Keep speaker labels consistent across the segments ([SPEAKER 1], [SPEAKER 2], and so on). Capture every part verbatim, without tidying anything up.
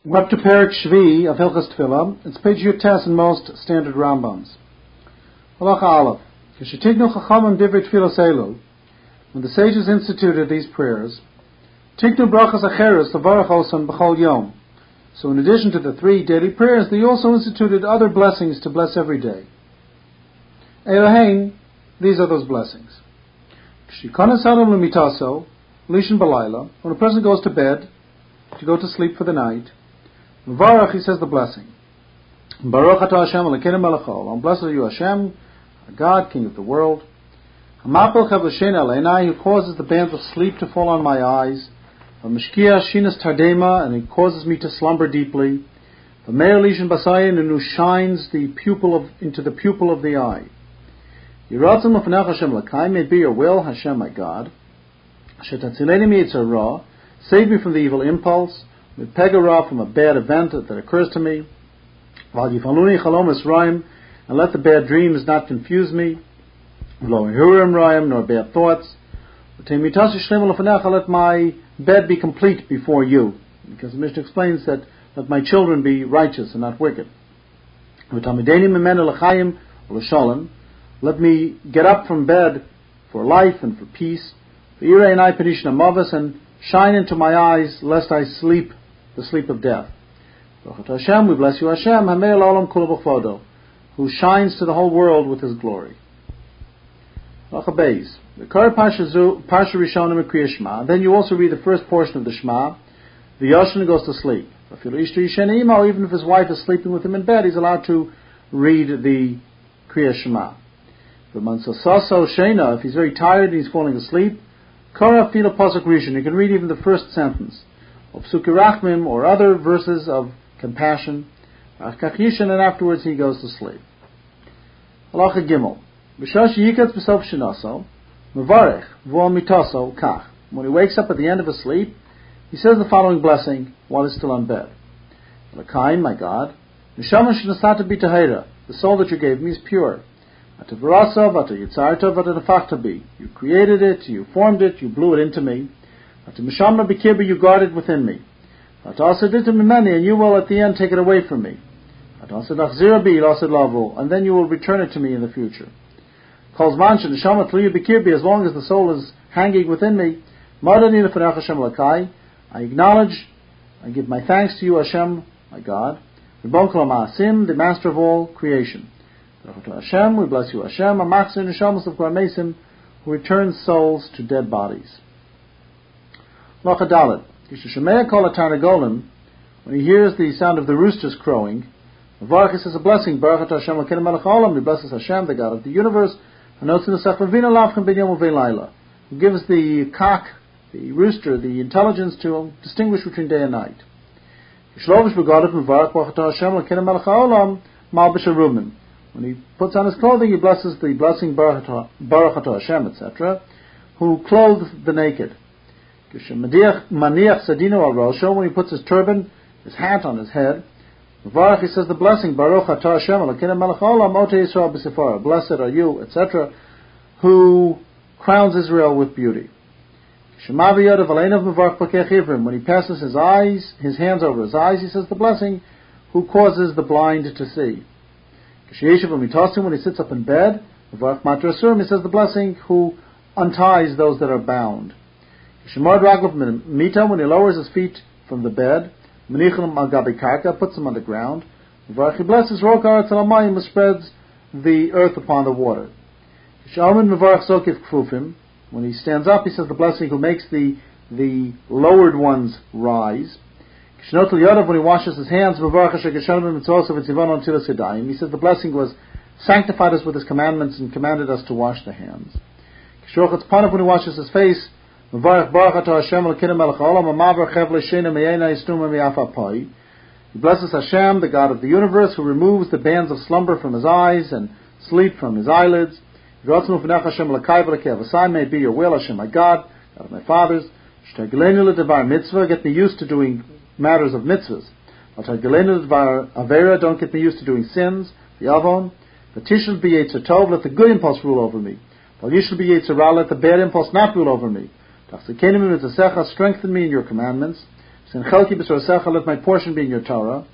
[SPEAKER 1] We're up to Perik Shvi of Hilchas Tefillah. It's page Yutes in most standard Rambams. Halacha Aleph. Kishetignu chachamim divrei tefillos elu. When the sages instituted these prayers, Tignu brachas acheres levarach osan b'chol yom. So in addition to the three daily prayers, they also instituted other blessings to bless every day. Elohein, these are those blessings. Kshikonas adam lemitaso, lishin balayla, when a person goes to bed, to go to sleep for the night, Varach, he says the blessing. Baruch atah Hashem Elokeinu melech haolam. Blessed are you, Hashem, our God, King of the world. Hamapel chav l'shein eleinai, who causes the bands of sleep to fall on my eyes. V'mishkia shinas tardema, and he causes me to slumber deeply. V'meir lishin basayin, and who shines the pupil of, into the pupil of the eye. Yiratzim l'fnech Hashem Elokai, may it be your will, Hashem, my God. Shetatzileni mi'yitzar ra, save me from the evil impulse. With pegara, from a bad event that, that occurs to me. And let the bad dreams not confuse me. Nor bad thoughts. Let my bed be complete before you. Because the Mishnah explains that let my children be righteous and not wicked. Let me get up from bed for life and for peace. And shine into my eyes, lest I sleep the sleep of death. Hashem, we bless you, Hashem, who shines to the whole world with his glory. Then you also read the first portion of the Shema. The Yoshin goes to sleep. Even if his wife is sleeping with him in bed, he's allowed to read the Kriya Shema. If he's very tired and he's falling asleep, Kara Fila Pasuk Rishon, you can read even the first sentence of Psuki Rachmim or other verses of compassion. And afterwards he goes to sleep. Halacha Gimel. B'shash yikatz b'sof shinaso, mevarech v'ol mitaso kach. When he wakes up at the end of his sleep, he says the following blessing while he's still on bed. L'kaim, my God, neshama shenasata b'tahera, the soul that you gave me is pure. You created it, you formed it, you blew it into me. You guarded within me. And you will at the end take it away from me. And then you will return it to me in the future. As long as the soul is hanging within me, I acknowledge, I give my thanks to you, Hashem, my God, the master of all creation. Hashem, we bless you, Hashem, a machzir neshamas of Kvarmesim, who returns souls to dead bodies. Halacha Dalet. Kisha kol hatarnagolim, when he hears the sound of the roosters crowing, Varach says a blessing. Baruch atah Hashem Elokeinu melech haolam. He blesses Hashem, the God of the universe. Who gives the cock, the rooster, the intelligence to distinguish between day and night. When he puts on his clothing, he blesses the blessing Baruch atah Hashem, et cetera, who clothed the naked. When he puts his turban, his hat on his head, Baruch, he says the blessing Baruch atah Hashem Elokeinu melech haolam otei Yisrael b'sefara. Blessed are you, et cetera, who crowns Israel with beauty. When he passes his eyes, his hands over his eyes, he says the blessing who causes the blind to see. When he sits up in bed, he says the blessing who unties those that are bound. When he lowers his feet from the bed, puts them on the ground, he blesses who spreads the earth upon the water. When he stands up, he says the blessing who makes the the lowered ones rise. When he washes his hands, he says the blessing was sanctified us with his commandments and commanded us to wash the hands. When he washes his face, he blesses Hashem, the God of the universe, who removes the bands of slumber from his eyes and sleep from his eyelids. May it be your will, Hashem, my God, God of my fathers. Get me used to doing matters of mitzvahs. Don't get me used to doing sins. The avon. Let the good impulse rule over me. Let the bad impulse not rule over me. Strengthen me in your commandments. Let my portion be in your Torah.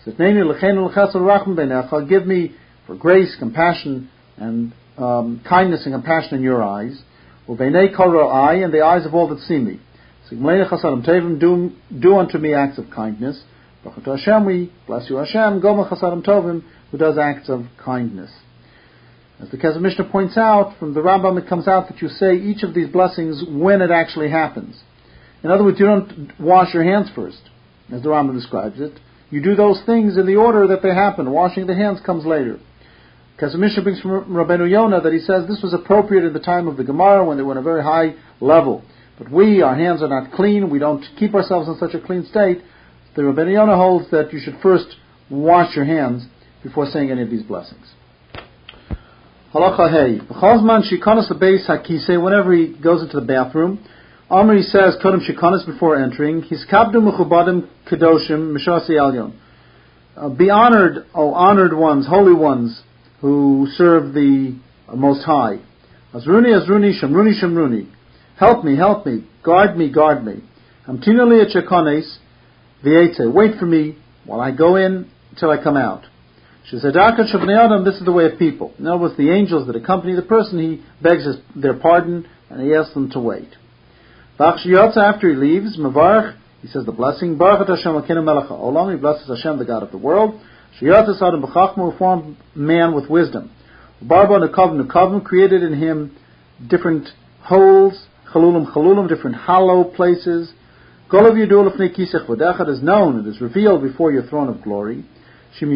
[SPEAKER 1] Give me for grace, compassion, and um, kindness and compassion in your eyes. And the eyes of all that see me. Do, do unto me acts of kindness. Hashem, we bless you, Hashem, Goma Chasadim Tovim, who does acts of kindness. As the Kesef Mishnah points out, from the Rambam it comes out that you say each of these blessings when it actually happens. In other words, you don't wash your hands first, as the Rambam describes it. You do those things in the order that they happen. Washing the hands comes later. Kesef Mishnah brings from Rabbeinu Yonah that he says this was appropriate in the time of the Gemara when they were in a very high level. But we, our hands are not clean, we don't keep ourselves in such a clean state. The Rabbeinu Yonah holds that you should first wash your hands before saying any of these blessings. Halacha hey. B'chalzman shikonas beis hakisei, whenever he goes into the bathroom, Amr, he says, kodem shikonas, before entering, his kabdu mechubadim kedoshim mishasi elyon. Be honored, O honored ones, holy ones, who serve the Most High. Azruni, Azruni, Shamruni, Shamruni. Help me, help me, guard me, guard me. Amtinu li et shekones v'yetze. Wait for me while I go in until I come out. Shezedaka shabnei adam, this is the way of people. In other words, the angels that accompany the person, he begs his, their pardon, and he asks them to wait. V'ach after he leaves, Mavarach, he says the blessing, Baruch Hashem Elokeinu melech ha'olam, he blesses Hashem, the God of the world. Sheyatz adam b'chachma, formed man with wisdom. Barba nekavim nekavim, created in him different holes, chalulim chalulim, different hollow places. Golav yidul lefnei kisech v'dechad, is known, it is revealed before your throne of glory. If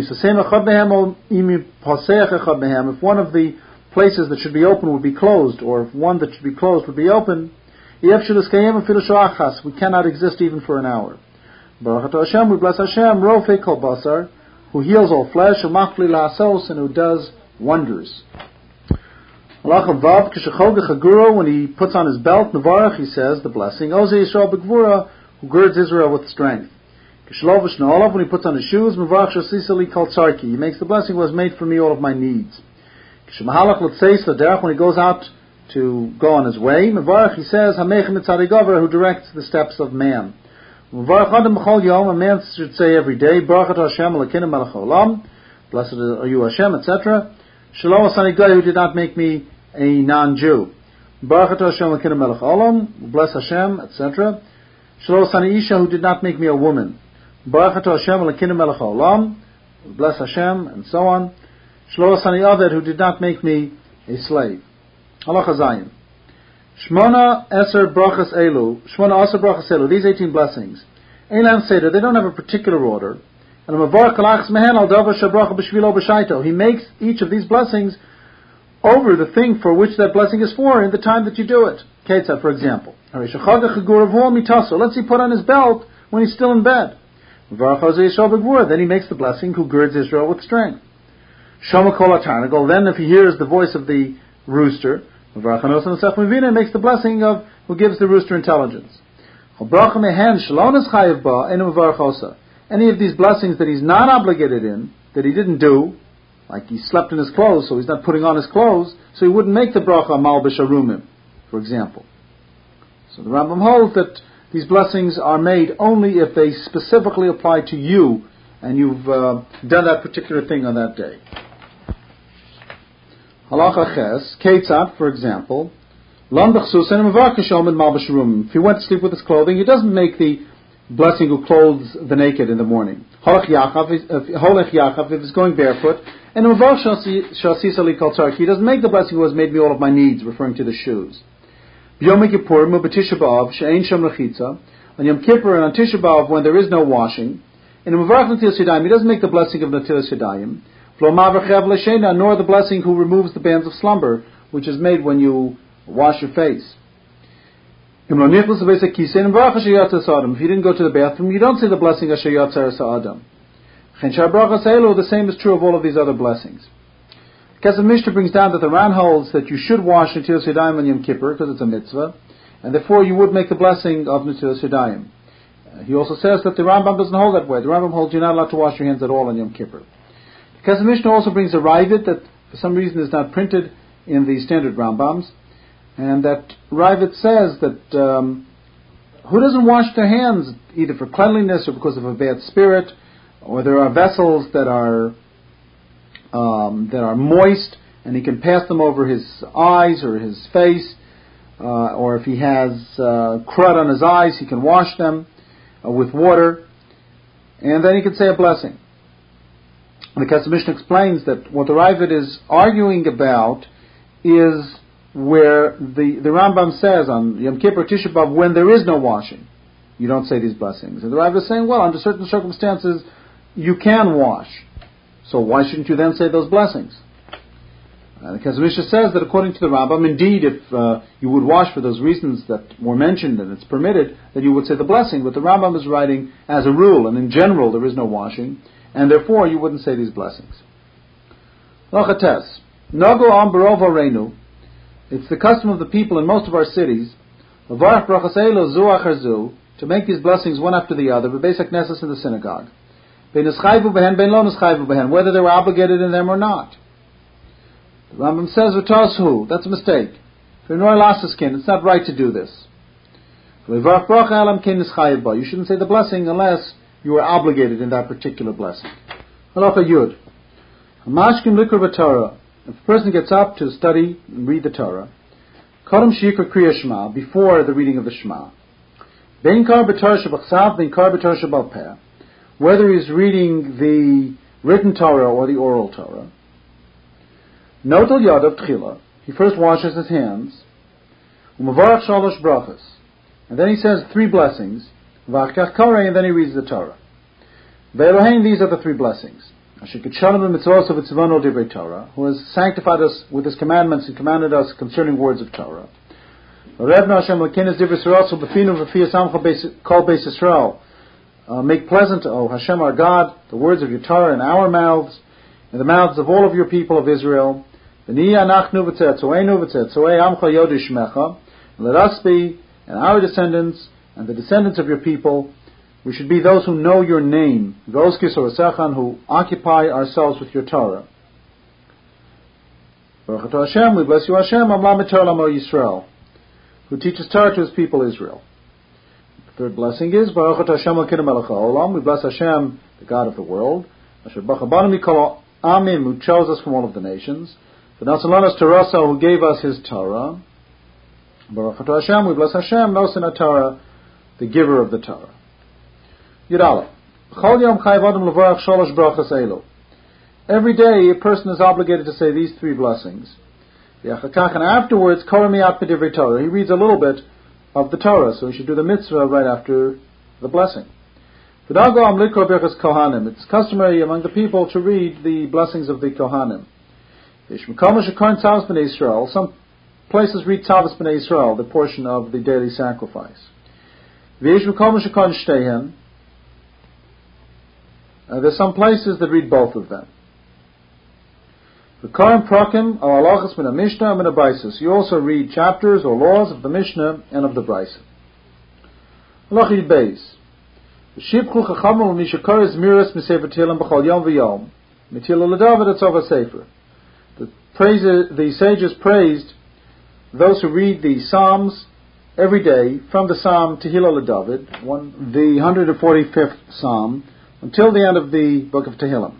[SPEAKER 1] one of the places that should be open would be closed, or if one that should be closed would be open, we cannot exist even for an hour. Baruch Hashem, we bless Hashem, Rofei Kol Basar, who heals all flesh, and who does wonders. When he puts on his belt, Nevarach, he says the blessing, Oze Yisrael B'Gvura, who girds Israel with strength. When he puts on his shoes, he makes the blessing was made for me all of my needs. When he goes out to go on his way, he says, who directs the steps of man. A man should say every day, blessed are you Hashem, et cetera. Who did not make me a non-Jew. Bless Hashem, et cetera. Who did not make me a woman. Baruch Hashem Elokeinu melech ha'olam, bless Hashem, and so on. Shlo asani aved, who did not make me a slave. Halacha Zayin. Shmona eser brachas elu, Shmona eser brachas elu, these eighteen blessings. Eilan Seder, they don't have a particular order. And Mavar kalachs mehen al davar shabracha b'shvilo b'shaito. He makes each of these blessings over the thing for which that blessing is for in the time that you do it. Ketzah, for example. Let's see, put on his belt when he's still in bed. Then he makes the blessing who girds Israel with strength. Shoma kol hatarnagol. Then if he hears the voice of the rooster, he makes the blessing of who gives the rooster intelligence. Any of these blessings that he's not obligated in, that he didn't do, like he slept in his clothes, so he's not putting on his clothes, so he wouldn't make the bracha malbish arumim, for example. So the Rambam holds that these blessings are made only if they specifically apply to you and you've uh, done that particular thing on that day. Halacha ches, Ketzat, for example, if he went to sleep with his clothing, he doesn't make the blessing who clothes the naked in the morning. Holech Yachav, if he's going barefoot, and he doesn't make the blessing who has made me all of my needs, referring to the shoes. Yom Kippur, B'Tisha B'Av, She'ein Shem Rechitza, on Yom Kippur and on Tisha B'Av when there is no washing, in Mavarach Natilas Yadayim, he doesn't make the blessing of Natilas Yadayim, nor the blessing who removes the bands of slumber, which is made when you wash your face. If you didn't go to the bathroom, you don't say the blessing Asher Yatzar Sa'adam. The same is true of all of these other blessings. Kesef Mishnah brings down that the Ran holds that you should wash Natilas Yadayim on Yom Kippur because it's a mitzvah, and therefore you would make the blessing of Natilas Yadayim. Uh, he also says that the Rambam doesn't hold that way. The Rambam holds you're not allowed to wash your hands at all on Yom Kippur. Kesef Mishnah also brings a Ravid that for some reason is not printed in the standard Rambams, and that Ravid says that um, who doesn't wash their hands either for cleanliness or because of a bad spirit, or there are vessels that are um, that are moist, and he can pass them over his eyes or his face, uh, or if he has uh, crud on his eyes, he can wash them uh, with water, and then he can say a blessing. And the Kesef Mishnah explains that what the Raavad is arguing about is where the, the Rambam says on Yom Kippur Tisha B'Av, when there is no washing, you don't say these blessings. And the Raavad is saying, well, under certain circumstances, you can wash. So why shouldn't you then say those blessings? And the Kesef Mishnah says that according to the Rambam, indeed, if uh, you would wash for those reasons that were mentioned and it's permitted, then you would say the blessing. But the Rambam is writing as a rule, and in general there is no washing, and therefore you wouldn't say these blessings. Lachates. Nago am barov areinu. It's the custom of the people in most of our cities, levarach brachas elo zu achar zu, to make these blessings one after the other, b'beis hakneses in the synagogue. Bein neschayvu behen, bein lo neschayvu behen, whether they were obligated in them or not. The Rambam says, v'toshu, that's a mistake. For nor lasiskin, it's not right to do this. Levarach bracha elam kein neschayv ba. You shouldn't say the blessing unless you are obligated in that particular blessing. Halacha yud. Hamashkim likur b'Torah. If a person gets up to study and read the Torah, Kodem Shikra Kriya Shema, before the reading of the Shema, Bein Kar B'Torah Shebachsav, Bein Kar B'Torah Shebal Peh, whether he's reading the written Torah or the oral Torah, Notel Yadav Tchila, he first washes his hands, Umavarach Shalosh Brachas, and then he says three blessings, V'achkach Korei, and then he reads the Torah. Ve'elohein, these are the three blessings. Who has sanctified us with His commandments and commanded us concerning words of Torah. Uh, make pleasant, O Hashem our God, the words of your Torah in our mouths, in the mouths of all of your people of Israel. Let us be, and our descendants, and the descendants of your people, we should be those who know your name, who occupy ourselves with your Torah. Baruch atah Hashem, we bless you Hashem, Amlam Torah Lamo Yisrael, who teaches Torah to his people Israel. The third blessing is, Baruch atah Hashem Elokeinu melech haolam, we bless Hashem, the God of the world, Asher bacha banu mikol amim, who chose us from all of the nations, V'nasan lanos Torah, who gave us his Torah. Baruch atah Hashem, we bless Hashem, Nosen Torah, the giver of the Torah. Yudala. Every day a person is obligated to say these three blessings. And afterwards, he reads a little bit of the Torah, so he should do the mitzvah right after the blessing. It's customary among the people to read the blessings of the Kohanim. Some places read Tzavos B'nai Yisrael, the portion of the daily sacrifice. Uh, there's some places that read both of them. The Kohen Prakim or Halachas min Mishnah and min Brisa. You also read chapters or laws of the Mishnah and of the Brisa. Halacha Yud Beis. Shibchu Chachamim Mishakar Zmiras Misefer Tehillim B'chol Yom V'Yom Mitila L'David Etzov HaSefer. The praise, the sages praised those who read the Psalms every day from the Psalm Tehillah L'David, one, the one hundred forty-fifth Psalm, until the end of the book of Tehillim.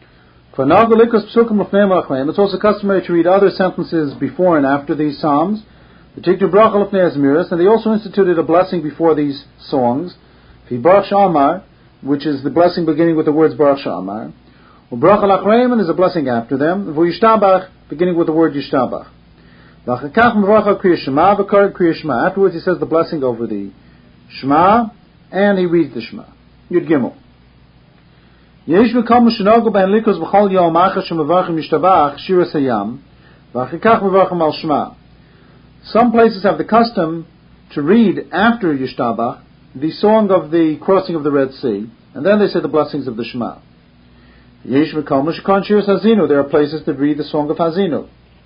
[SPEAKER 1] It's also customary to read other sentences before and after these psalms. And they also instituted a blessing before these songs, which is the blessing beginning with the words Baruch Sha'amar. And is a blessing after them, beginning with the word Yishtabach. Afterwards he says the blessing over the Shema, and he reads the Shema. Yud Gimel. Some places have the custom to read after Yishtabach the song of the crossing of the Red Sea, and then they say the blessings of the Shema. There are places that read the song of Hazinu.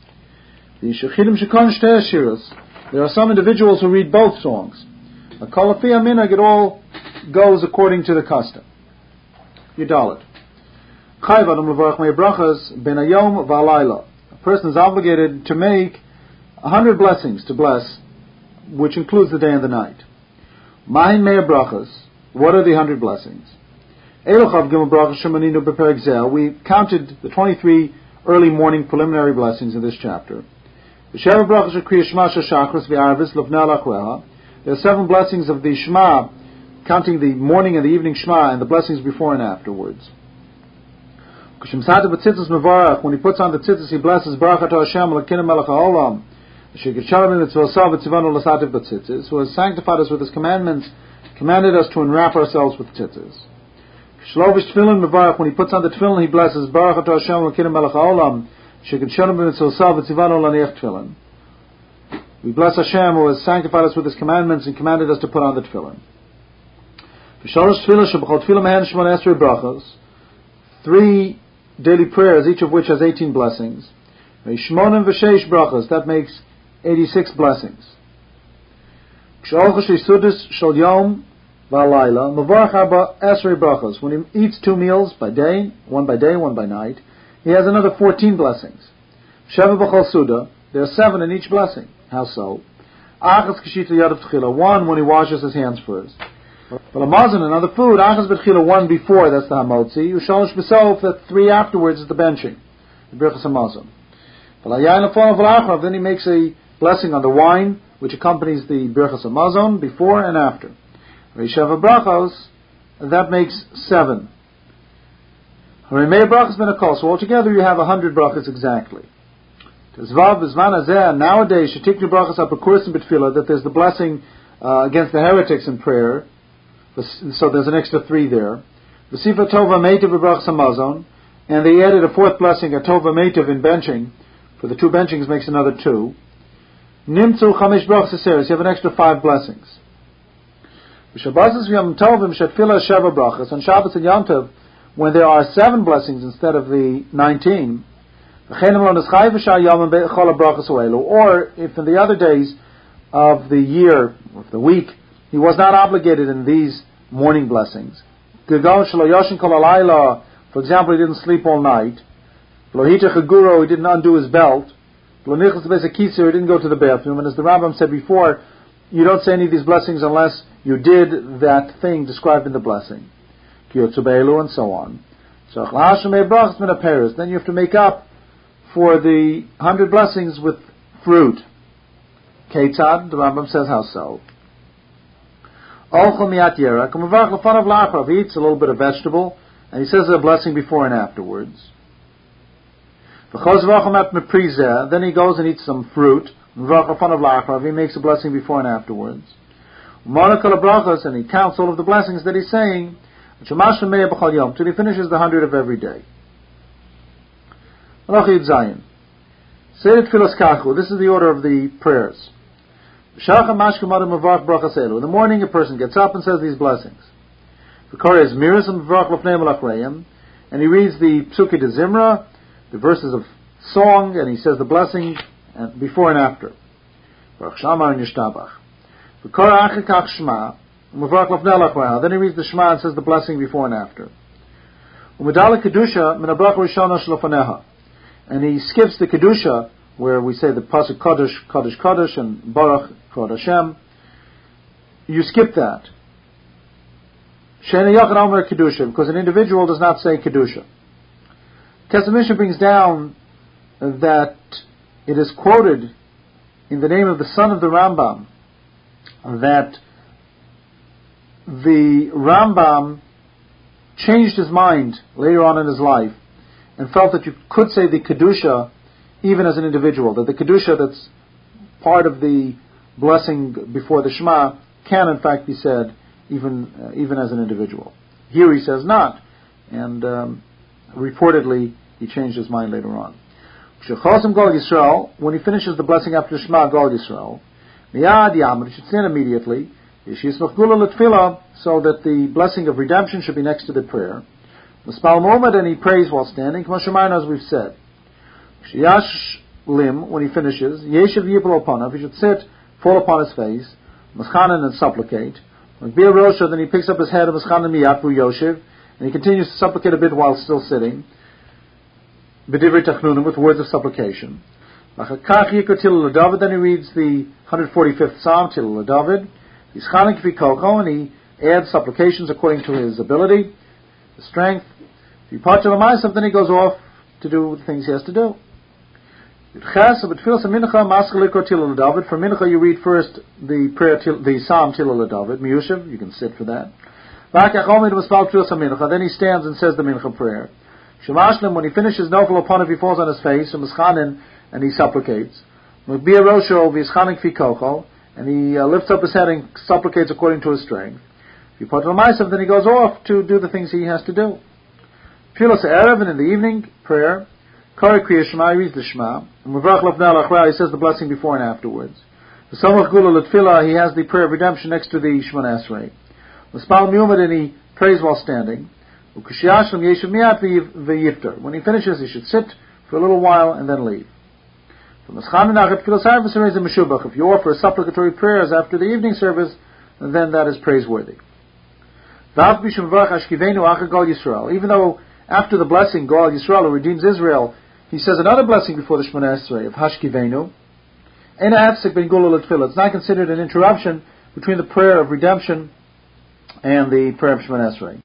[SPEAKER 1] There are some individuals who read both songs. It all goes according to the custom. Yudalit. A person is obligated to make a hundred blessings to bless, which includes the day and the night. Mahin Meir Brachas. What are the hundred blessings? Elochav Gimel Brachas Shemaninu Beperek Zeh. We counted the twenty-three early morning preliminary blessings in this chapter. V'sheva Brachas Shekriya Shema Shachris V'Arvis Lefnei Lachleha. There are seven blessings of the Shema, counting the morning and the evening Shema, and the blessings before and afterwards. When he puts on the tzitzis, he blesses Baruch Atah Hashem Elokeinu Melech HaOlam, who has sanctified us with His commandments, commanded us to enwrap ourselves with tzitzis. When he puts on the tefillin, he blesses Baruch Atah Hashem Elokeinu Melech HaOlam, we bless Hashem, who has sanctified us with His commandments and commanded us to put on the tefillin. Three daily prayers, each of which has eighteen blessings. That makes eighty-six blessings. When he eats two meals by day, one by day, one by night, he has another fourteen blessings. There are seven in each blessing. How so? One when he washes his hands first. Amazon, another food, one before, that's the hamotzi. Ushalosh b'sof, that three afterwards is the benching, the birchas hamazon. Then he makes a blessing on the wine, which accompanies the birchas hamazon, before and after. Reisheva brachos, that makes seven. So altogether you have a hundred brachas exactly. Nowadays, that there's the blessing uh, against the heretics in prayer. So there's an extra three there. V'sifa tova meitiv v'brachas hamazon, and they added a fourth blessing, a tova meitiv in benching. For the two benchings makes another two. Nimtzu chamish brachas aseres, you have an extra five blessings. V'shabbos v'yom tovim shetfila sheva brachas, on Shabbos and Yom Tov, when there are seven blessings instead of the nineteen. Or if in the other days of the year, of the week, he was not obligated in these morning blessings. For example, he didn't sleep all night. He didn't undo his belt. He didn't go to the bathroom. And as the Rambam said before, you don't say any of these blessings unless you did that thing described in the blessing. And so on. So then you have to make up for the hundred blessings with fruit. Ketzad, the Rambam says, how so? He eats a little bit of vegetable, and he says a blessing before and afterwards. Then he goes and eats some fruit. He makes a blessing before and afterwards. And he counts all of the blessings that he's saying till he finishes the hundred of every day. This is the order of the prayers. In the morning, a person gets up and says these blessings. And he reads the Psukei de Zimra, the verses of song, and he says the blessing before and after. Then he reads the Shema and says the blessing before and after. And he skips the Kedusha, where we say the pasuk Kodesh, Kodesh, Kodesh, and Baruch, Kvod Hashem. You skip that. She'ena Yochad Omer Kedusha, because an individual does not say Kedusha. Kesef Mishnah brings down that it is quoted in the name of the son of the Rambam that the Rambam changed his mind later on in his life and felt that you could say the Kedusha even as an individual, that the Kedusha that's part of the blessing before the Shema can in fact be said even uh, even as an individual. Here he says not, and um, reportedly he changed his mind later on. When he finishes the blessing after Shema Gol Yisrael, Miyad Yamar, he should stand immediately, so that the blessing of redemption should be next to the prayer. And he prays while standing, as we've said. When he finishes, he should sit, fall upon his face, and supplicate. Then he picks up his head, and he continues to supplicate a bit while still sitting, with words of supplication. Then he reads the one hundred forty-fifth Psalm, Tilul David, Yischanik v'koko, and he adds supplications according to his ability, his strength. If he parts of then he goes off to do the things he has to do. For mincha you read first the prayer, the psalm Tila David, Miyushav, you can sit for that. Then he stands and says the mincha prayer. When he finishes nofel upon it, he falls on his face, and he supplicates. And he uh, lifts up his head and supplicates according to his strength. If you put on myself, then he goes off to do the things he has to do. Tfilas Erev, and in the evening prayer, Kari Kriya Shema, he reads the Shema. And Mavrach Lafnei Lachra, he says the blessing before and afterwards. The Samach Gula L'Tfilah, he has the prayer of redemption next to the Shemona Esrei. The Spal Miumad, and he prays while standing. Ukashiyashlam Yeshav Miyat V'Yiftar. When he finishes, he should sit for a little while and then leave. If you offer supplicatory prayers after the evening service, then that is praiseworthy. Even though after the blessing, Goal Yisrael, who redeems Israel, he says another blessing before the Shemona Esrei of Hashkivenu. It's not considered an interruption between the prayer of redemption and the prayer of Shemona Esrei.